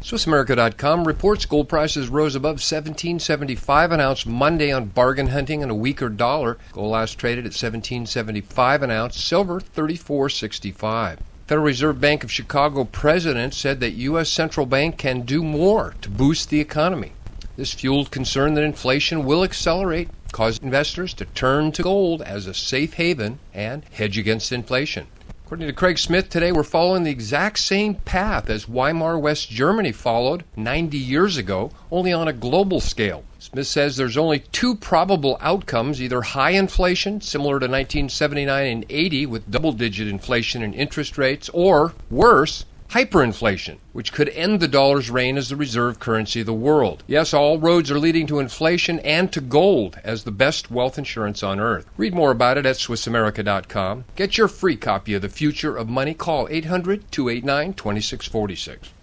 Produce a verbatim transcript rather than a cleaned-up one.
Swiss America dot com reports gold prices rose above seventeen seventy-five an ounce Monday on bargain hunting and a weaker dollar. Gold last traded at seventeen seventy-five an ounce, silver thirty-four sixty-five. Federal Reserve Bank of Chicago president said that U S central bank can do more to boost the economy. This fueled concern that inflation will accelerate, cause investors to turn to gold as a safe haven and hedge against inflation. According to Craig Smith, today we're following the exact same path as Weimar West Germany followed ninety years ago, only on a global scale. Smith says there's only two probable outcomes, either high inflation, similar to nineteen seventy-nine and eighty with double-digit inflation and interest rates, or worse, hyperinflation, which could end the dollar's reign as the reserve currency of the world. Yes, all roads are leading to inflation and to gold as the best wealth insurance on earth. Read more about it at Swiss America dot com. Get your free copy of The Future of Money. Call eight hundred, two eight nine, two six four six.